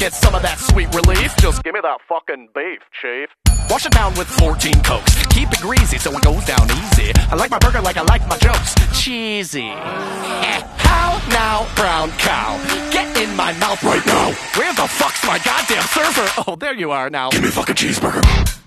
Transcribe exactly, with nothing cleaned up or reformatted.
get some of that sweet relief. Just give me that fucking beef, chief. Wash it down with fourteen Cokes. Keep it greasy so it goes down easy. I like my burger like I like my jokes. Cheesy. Eh, how now, brown cow? Get in my mouth right now. Where the fuck's my goddamn server? Oh, there you are now. Give me a fucking cheeseburger.